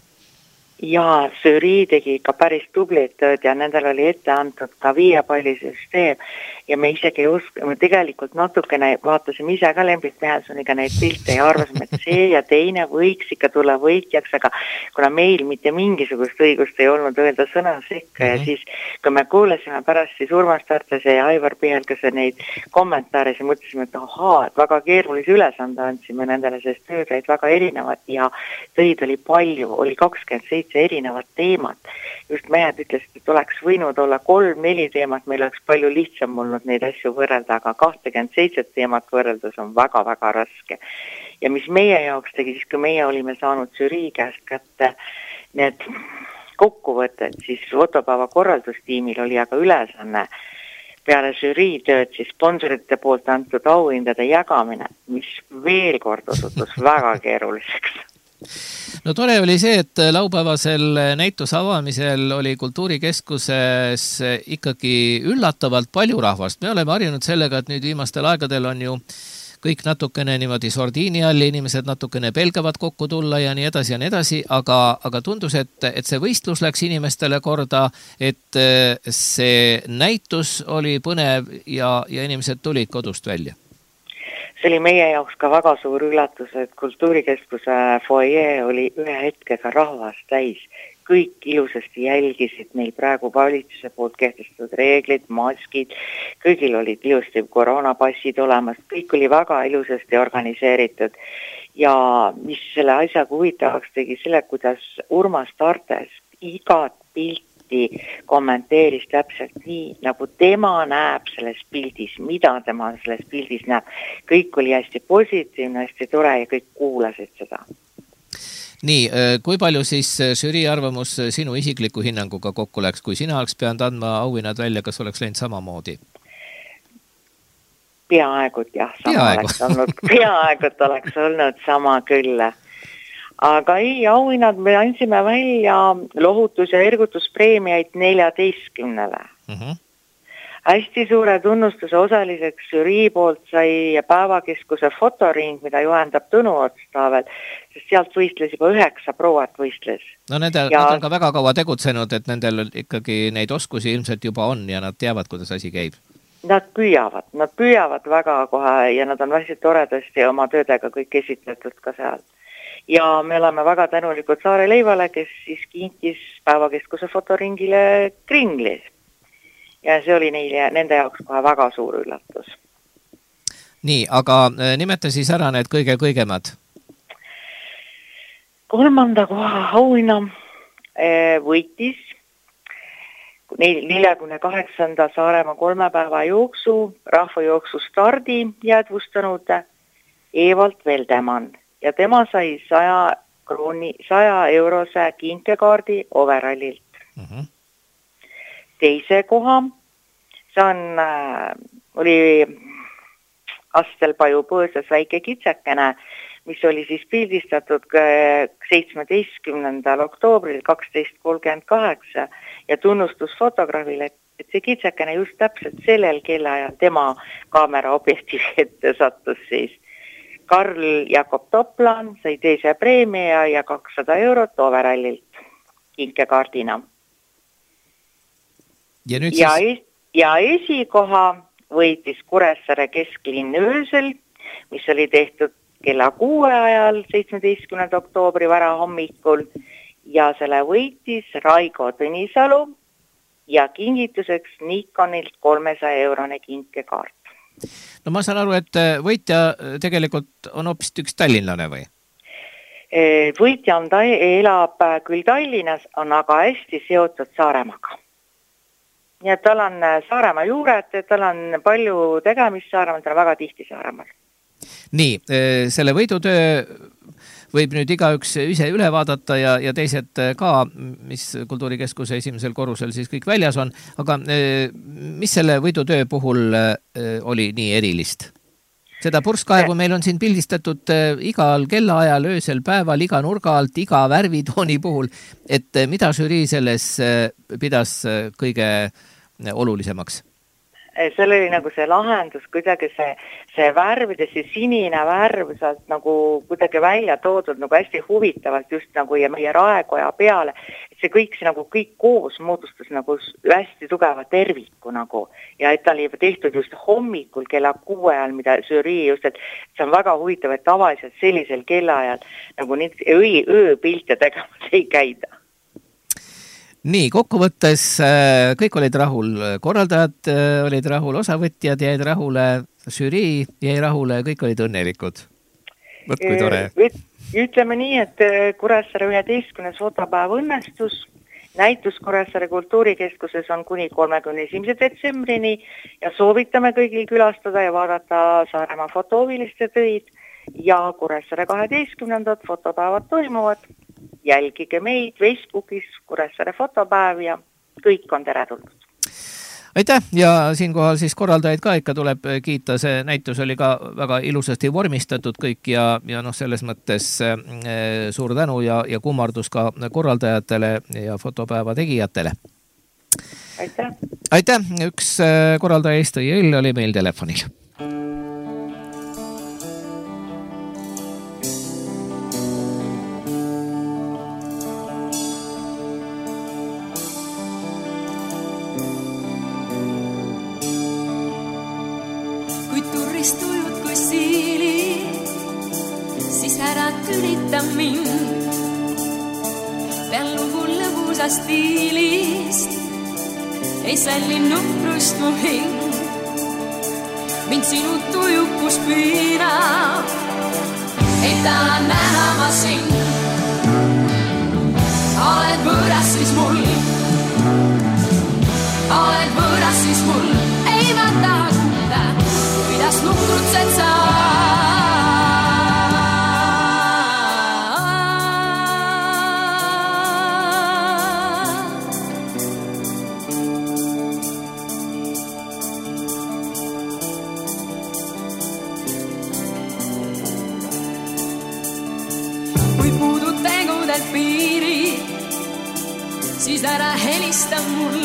Ja žürii tegi ikka päris tublit tööd ja nendel oli ette antud ka 5-pallisüsteem ja me isegi me tegelikult natukene vaatasime ise ka Lembit Mihelsoniga neid pilte ja arvasime, et see ja teine võiks ikka tulla võitjaks, aga kuna meil mitte mingisugust õigust ei olnud öelda sõna sekka ja siis kui me kuulasime pärast siis Urmas Tartlase ja Aivar Pihelkase neid kommentaare, siis mõtlesime, et et väga keerulise ülesande andsime nendele, sest tööd olid väga erinevad ja töid oli palju, oli 27 erinevad teemat. Just mehed ütlesid, et oleks võinud olla 3-4 teemat, meil oleks palju lihtsam olnud neid asju võrrelda, aga 27 teemat võrreldes on väga-väga raske. Ja mis meie jaoks tegi, siis kui meie olime saanud žürii käest kätte need kokkuvõtted, siis fotopäeva korraldustiimil oli aga ülesanne peale žürii tööd siis sponsorite poolt antud auhindade jagamine, mis veel kord osutus väga keeruliseks. No tore oli see, et laupäevasel näituse avamisel oli Kultuurikeskuses ikkagi üllatavalt palju rahvast. Me oleme harjunud sellega, et nüüd viimastel aegadel on ju kõik natukene niimoodi sordiini all, inimesed natukene pelgavad kokku tulla ja nii edasi, aga tundus, et see võistlus läks inimestele korda, et see näitus oli põnev ja inimesed tulid kodust välja. See oli meie jaoks ka väga suur üllatus, et Kultuurikeskuse foyer oli ühe hetkega rahvast täis. Kõik ilusasti jälgisid meil praegu valitsuse poolt kehtestatud reeglid, maskid, kõigil olid ilusti koroonapassid olemas, kõik oli väga ilusasti organiseeritud. Ja mis selle asjaga huvitavaks tegi selle, kuidas Urmas Tartes igat pilti kommenteeris täpselt nii, nagu tema näeb selles pildis, mida tema selles pildis näeb. Kõik oli hästi positiivne, hästi tore ja kõik kuulasid seda. Nii, kui palju siis žürii arvamus sinu isikliku hinnanguga kokku läks, kui sina oleks peanud andma auhinnad välja, kas oleks läinud samamoodi? Peaaegult jah, peaaegult oleks olnud sama küll. Aga ei, auhinnad me andsime välja lohutus- ja ergutuspreemiaid 14-le. Hästi suure tunnustuse osaliseks žürii poolt sai Päevakeskuse fotoring, mida juhendab Tõnu Otstaavel, sest sealt võistles juba 9 prouat võistles. No nad on ka väga kaua tegutsenud, et nendel ikkagi neid oskusi ilmselt juba on ja nad teavad, kuidas asi käib. Nad püüavad väga kohe ja nad on hästi toredasti oma töödega kõik esitletud ka seal. Ja me oleme väga tänulikud Saare Leivale, kes siis kinkis Päevakeskuse fotoringile kringli. Ja see oli nende jaoks kohe väga suur üllatus. Nii, aga nimeta siis ära need kõigemad. 3. koha auhinna võitis 48. Saaremaa 3 päeva jooksu rahvajooksu stardi jäädvustanud Evald Veldemann, ja tema sai 100 eurose kinkekaardi Overallilt. Teise koha, see oli Astelpaju põõsas väike kitsekene, mis oli siis pildistatud 17. oktoobril 12:38 ja tunnustus fotograafile, et see kitsekene just täpselt sellel kellaajal tema kaamera objektiivi ette sattus siis. Karl Jakob Toplan sai teise preemia ja 200 eurot Overallilt kinkekaardina. Ja esikoha võitis Kuressaare kesklinn öösel, mis oli tehtud kella 6 ajal 17. oktoobri varahommikul ja selle võitis Raigo Tõnisalu ja kingituseks Nikonilt 300 eurone kinkekaart. No ma saan aru, et võitja tegelikult on hoopis üks tallinlane või? Võitja elab küll Tallinnas, on aga hästi seotud Saaremaaga. Nii et tal on Saaremaa juured, tal on palju tegemist Saaremaal, tal on väga tihti Saaremaal. Nii, selle võidutöö võib nüüd igaüks ise üle vaadata ja teised ka, mis Kultuurikeskuse esimesel korrusel siis kõik väljas on, aga mis selle võidutöö puhul oli nii erilist? Seda purskkaevu meil on siin pildistatud igal kellaajal, öösel päeval, iga nurga alt, iga värvitooni puhul, et mida žürii selles pidas kõige olulisemaks? Seal oli nagu see lahendus, kuidagi see värvides, see sinine värv saalt nagu kuidagi välja toodud nagu hästi huvitavalt just nagu ja meie raekoja peale. Et see kõik koos moodustas nagu hästi tugeva terviku nagu ja et ta oli tehtud just hommikul kella 6 ajal, mida žürii just, et see on väga huvitav, et tavaliselt sellisel kellaajal nagu ööpilte tegemas ei käida. Nii, kokkuvõttes kõik olid rahul, korraldajad olid rahul, osavõtjad jäid rahule, žürii jäi rahule, kõik olid õnnelikud. Võt kui tore. Ütleme nii, et Kuressaare 11. fotopäev õnnestus. Näitus Kuressaare Kultuurikeskuses on kuni 31. detsembrini ja soovitame kõigil külastada ja vaadata Saaremaa fotooviliste töid ja Kuressaare 12. fotopäevad toimuvad. Jälgige meid Facebookis Kuressaare fotopäev ja kõik on teretulnud. Aitäh ja siinkohal siis korraldajaid ka ikka tuleb kiita, see näitus oli ka väga ilusasti vormistatud kõik ja selles mõttes suur tänu ja kummardus ka korraldajatele ja fotopäeva tegijatele. Aitäh! Aitäh! Üks korraldaja Tõi oli meil telefonil. Tülita mind, pean lugu lõbusa stiilist, ei salli nukrust mu hing. Mind sinu tujukus piirab, ei taha näha ma sind. Oled võõras siis mul, oled võõras siis mul, ei ma taha kuulda, kuidas nuhtrutsed sa. Siis ära helista mul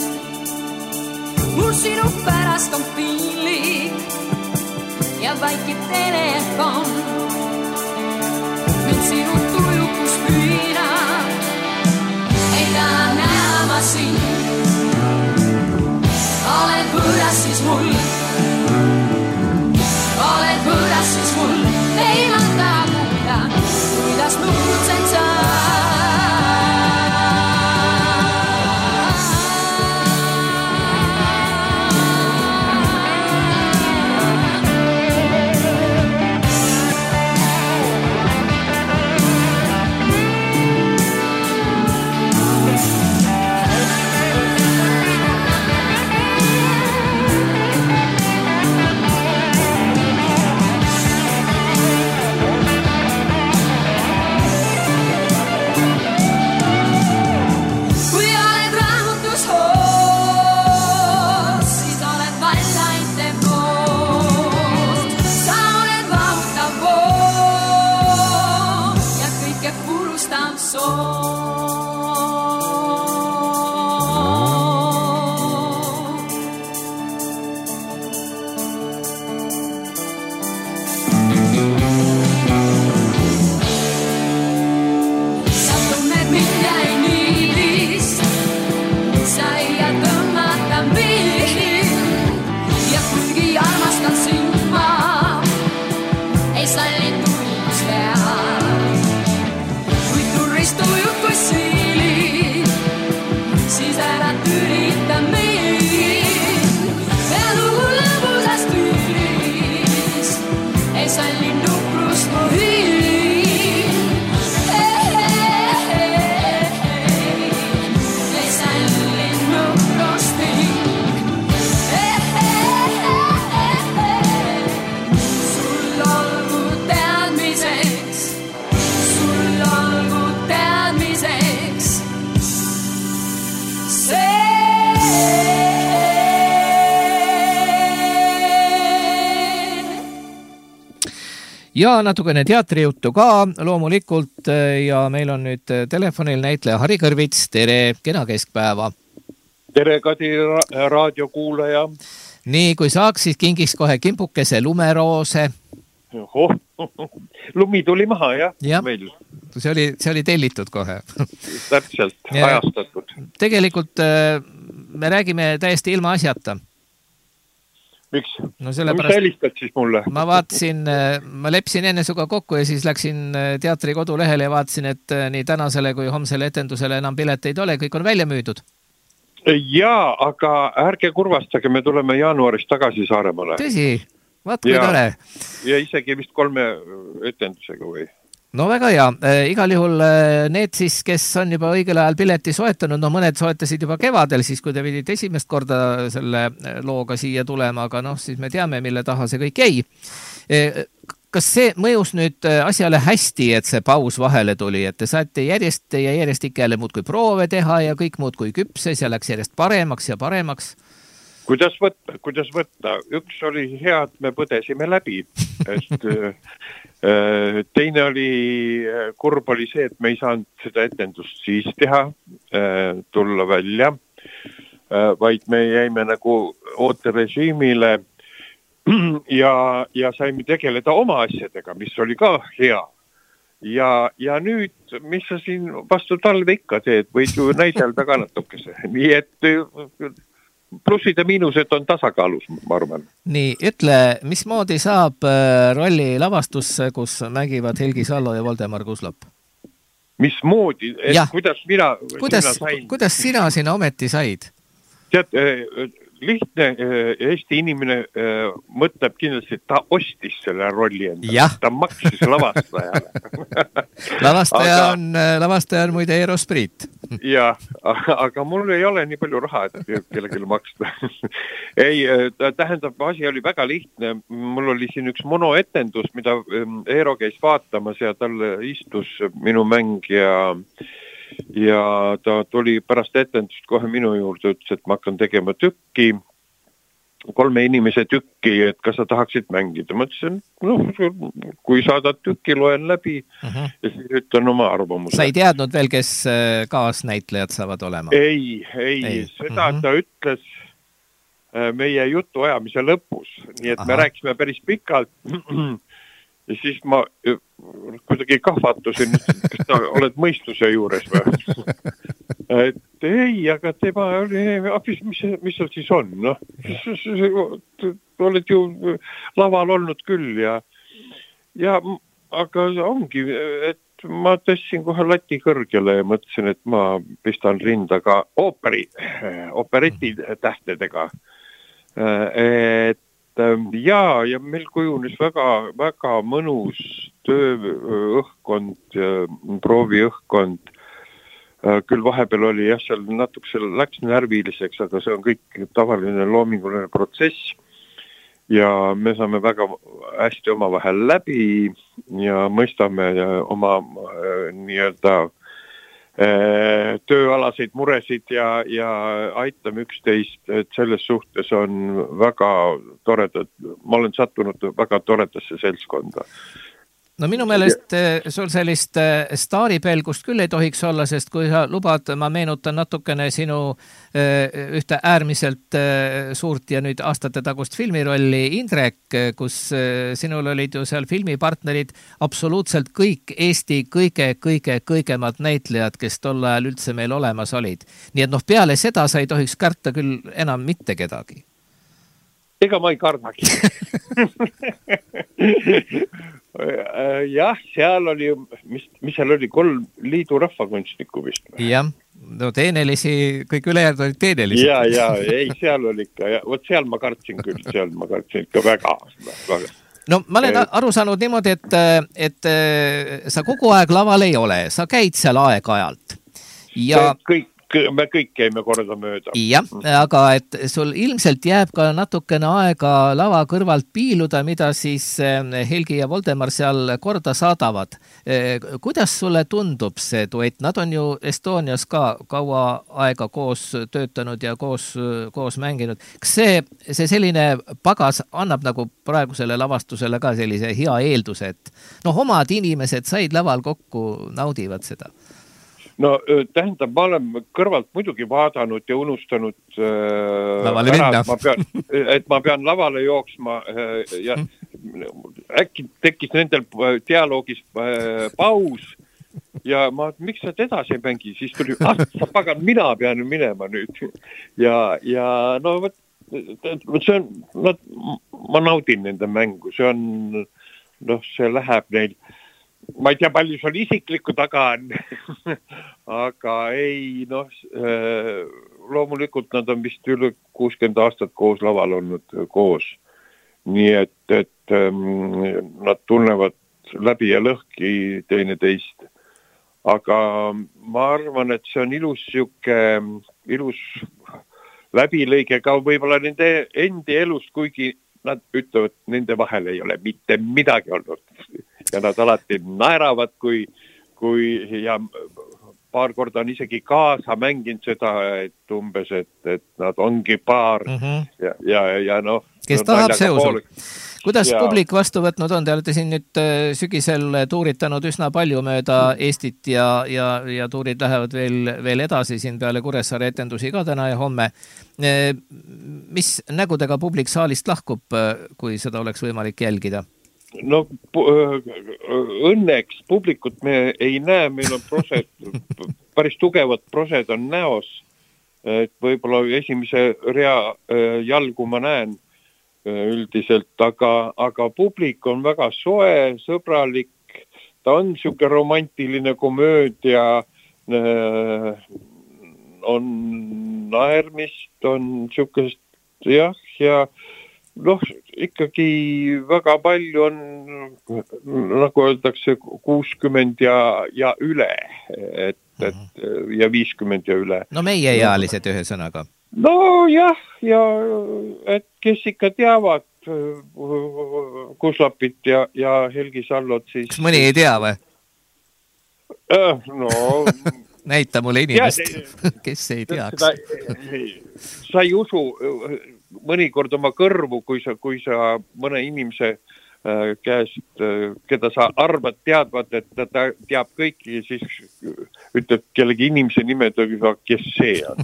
sinu pärast on piinlik ja vaikib telefon. Mind sinu tujukus püünab, ei taha näha ma sind. Oled võõras siis mul, oled võõras siis mul, ei ma taha kuulda, kuidas nuhtrutsed sa. Ja natukene teatrijuttu ka loomulikult ja meil on nüüd telefonil näitleja Harri Kõrvits. Tere, kena keskpäeva. Tere, Kadi raadiokuulaja. Nii, kui saaks, siis kingiks kohe kimpukese lumeroose. Lumi tuli maha, jah? Meil. See oli tellitud kohe. Täpselt, ajastatud. Tegelikult me räägime täiesti ilma asjata. Miks? No mis helistad siis mulle? Ma vaatasin, ma lepsin enne suga kokku ja siis läksin teatri kodulehele ja vaatasin, et nii tänasele kui homsele etendusele enam pileteid ole, kõik on välja müüdud. Jaa, aga ärge kurvastage, me tuleme jaanuaris tagasi Saaremaale. Tõsi, vaat kui tore. Ja isegi vist 3 etendusega või? No väga hea. Igal juhul need siis, kes on juba õigel ajal pileti soetanud, no mõned soetasid juba kevadel, siis kui te pidite esimest korda selle looga siia tulema, aga siis me teame, mille taha see kõik jäi. Kas see mõjus nüüd asjale hästi, et see paus vahele tuli, et te saate järjest ikka jälle muud kui proove teha ja kõik muud kui küpses ja läks järjest paremaks ja paremaks? Kuidas võtta? Üks oli hea, et me põdesime läbi, et teine oli, kurb oli see, et me ei saanud seda etendust siis teha, tulla välja, vaid me jäime nagu ooterežiimile ja saime tegeleda oma asjadega, mis oli ka hea. Ja nüüd, mis sa siin vastu talve ikka teed, võid ju näidelda ka natukese. Nii et plussid ja miinused on tasakaalus, ma arvan. Nii, ütle, mismoodi saab rolli lavastusse, kus mängivad Helgi Sallo ja Voldemar Kuslop? Mismoodi? Kuidas sina sinna ometi said? Tead, lihtne Eesti inimene mõtleb kindlasti, et ta ostis selle rolli enda. Ta maksis lavastajale. Lavastaja on muide Eero Spriit. Ja, aga mul ei ole nii palju raha, et kellelegi maksta. Ei, tähendab, asi oli väga lihtne. Mul oli siin üks monoetendus, mida Eero käis vaatamas ja talle istus minu mäng ja ta tuli pärast etendust kohe minu juurde, ütles, et ma hakkan tegema tükki, 3 inimese tükki, et kas sa tahaksid mängida. Ma ütlesin, kui saadad tükki, loen läbi ja siis ütlen oma arvamuse. Sa ei teadnud veel, kes kaasnäitlejad saavad olema? Ei. Seda ta ütles meie jutu ajamise lõpus, nii et me rääkisime päris pikalt ja siis ma kuidagi kahvatusin, kas sa oled mõistuse juures või? Et ei, aga tema oli, mis seal siis on? No, oled ju laval olnud küll aga ongi, et ma tõstsin kohe lati kõrgele ja mõtlesin, et ma pistan rinda ka opereti tähtedega. Ja meil kujunes väga mõnus tööõhkkond, prooviõhkkond. Küll vahepeal oli seal natuke läks närviliseks, aga see on kõik tavaline loominguline protsess ja me saame väga hästi omavahel läbi ja mõistame oma nii-öelda tööalaseid muresid ja aitame üksteist, et selles suhtes on väga toredad, ma olen sattunud väga toredasse seltskonda. No minu meelest sul sellist staaripelgust küll ei tohiks olla, sest kui sa lubad, ma meenutan natukene sinu ühte äärmiselt suurt ja nüüd aastate tagust filmirolli Indrek, kus sinul olid ju seal filmipartnerid absoluutselt kõik Eesti kõigemad näitlejad, kes tol ajal üldse meil olemas olid. Nii et peale seda sa ei tohiks karta küll enam mitte kedagi. Ega ma ei kardagi. Jah, seal oli, mis seal oli 3 liidu rahvakunstnikku vist? Jah, no teenelisi, kõik ülejäänud olid teenelisi. Ja, ei, seal oli ikka, vot seal ma kartsin küll, seal ma kartsin ikka väga. No ma olen aru saanud niimoodi, et sa kogu aeg laval ei ole, sa käid seal aeg-ajalt. Ja... me kõik käime korda mööda. Jah, aga et sul ilmselt jääb ka natukene aega lava kõrvalt piiluda, mida siis Helgi ja Voldemar seal korda saadavad. Kuidas sulle tundub see duett? Nad on ju Estonias ka kaua aega koos töötanud ja koos mänginud. Kas see selline pagas annab nagu praegusele lavastusele ka sellise hea eelduse, et omad inimesed said laval kokku, naudivad seda? No tähendab, ma olen kõrvalt muidugi vaadanud ja unustanud lavale minna. Et ma pean lavale jooksma ja äkki tekkis nendel dialoogis paus ja miks nad edasi ei mängi, siis tuli, sa pagan, mina pean minema nüüd. Ja no see on, ma naudin nende mängu, see on, see läheb neil. Ma ei tea, palju sul isiklikku taga on, aga ei, loomulikult nad on vist üle 60 aastat koos laval olnud koos. Nii et nad tunnevad läbi ja lõhki teineteist. Aga ma arvan, et see on ilus läbilõige ka võib-olla nende endi elust, kuigi nad ütlevad, nende vahel ei ole mitte midagi olnud. Ja nad alati naeravad, kui ja paar korda on isegi kaasa mänginud seda, et umbes, et nad ongi paar ja kes tahab, see usub. Kuidas publik vastu võtnud on? Te olete siin nüüd sügisel tuuritanud üsna palju mööda Eestit ja tuurid lähevad veel edasi siin peale Kuressaare etendusi ka täna ja homme. Mis nägudega publik saalist lahkub, kui seda oleks võimalik jälgida? No õnneks publikut me ei näe, meil on prosed, päris tugevad prosed on näos, et võib-olla esimese rea jalgu ma näen üldiselt, aga publik on väga soe, sõbralik, ta on siuke romantiline komöödia, on naermist, on siukest ja ikkagi väga palju on, nagu öeldakse, 60 ja üle, ja 50 ja üle. No meie ealised ühe sõnaga. No jah, ja et kes ikka teavad Kuslapit ja Helgi Sallot, siis... Kas mõni ei tea või? No... Näita mulle inimest, kes ei teaks. Sa ei usu mõnikord oma kõrvu, kui sa mõne inimese käest, keda sa arvad teadvad, et ta teab kõiki, siis ütleb kellegi inimese nimed, kes see on.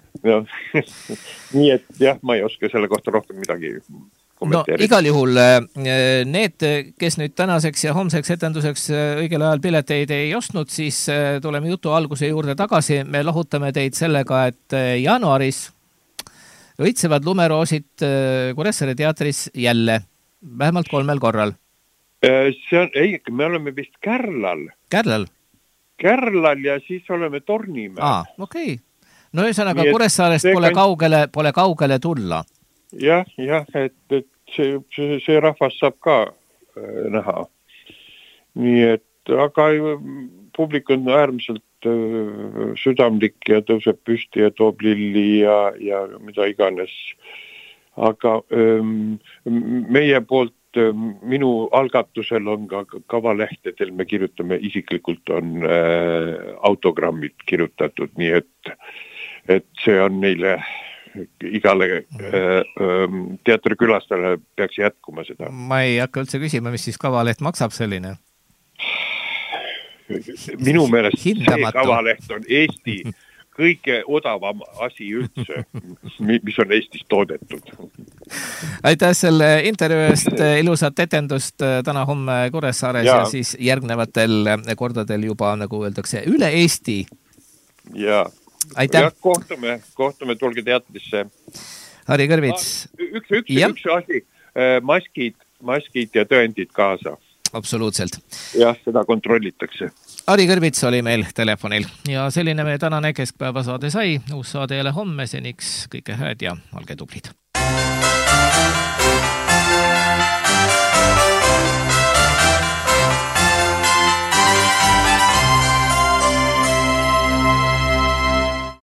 Nii et jah, ma ei oska selle kohta rohkem midagi kommenteerida. No igal juhul need, kes nüüd tänaseks ja homseks etenduseks õigel ajal pileteid ei ostnud, siis tuleme jutu alguse juurde tagasi. Me lohutame teid sellega, et jaanuaris õitsevad lumeroosid Kuressaare teatris jälle, vähemalt 3 korral. Me oleme vist Kärlal. Kärlal ja siis oleme Tornimäe. Okei. No ühesõnaga Kuressaarest pole kaugele tulla. Jah, et see rahvas saab ka näha. Nii et, aga publik on äärmiselt südamlik ja tõuseb püsti ja toob lilli ja mida iganes. Aga meie poolt, minu algatusel on ka kavalehtedel, me kirjutame isiklikult on autogrammid kirjutatud, nii et see on neile igale teatrikülastajale peaks jätkuma seda. Ma ei hakka üldse küsima, mis siis kavaleht maksab selline? Minu meelest see kavaleht on Eesti kõige odavam asi üldse, mis on Eestis toodetud. Aitäh selle intervjuu eest, ilusat etendust täna homme Kuressaares ja siis järgnevatel kordadel juba, nagu öeldakse, üle Eesti. Ja kohtume, tulge teatrisse. Harri Kõrvits. Üks asi, maskid ja tõendid kaasa. Absoluutselt. Jah, seda kontrollitakse. Harri Kõrvits oli meil telefonil ja selline meie tänane keskpäevasaade sai. Uus saade jälle homme, seniks kõike hääd ja olge tublid.